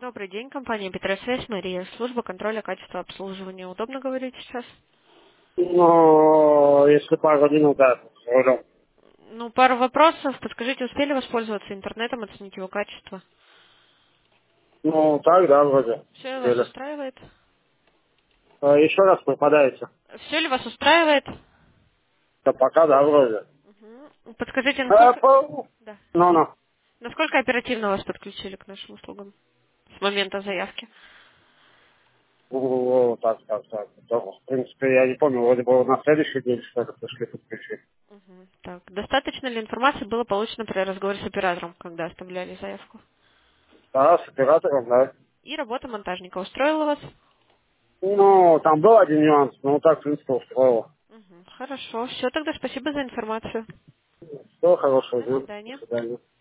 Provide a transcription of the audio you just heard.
Добрый день, компания Петросвязь, Мария, служба контроля качества обслуживания. Удобно говорить сейчас? Ну, если пару минут, да, говорю. Ну, пару вопросов. Подскажите, успели воспользоваться интернетом, оценить его качество? Ну, так, да, вроде. Все вас Или. устраивает? Еще раз попадаете. Все ли вас устраивает? Да пока, да, вроде. Подскажите, А, насколько... Да. ну. Насколько оперативно вас подключили к нашим услугам с момента заявки? Так. Да, в принципе, я не помню, вроде бы на следующий день что-то пришли подключить. Так, достаточно ли информации было получено при разговоре с оператором, когда оставляли заявку? Да, с оператором, да. И работа монтажника устроила вас? Ну, там был один нюанс, но так, в принципе, устроило. Хорошо. Все, тогда спасибо за информацию. Всего хорошего До дня. До свидания. свидания.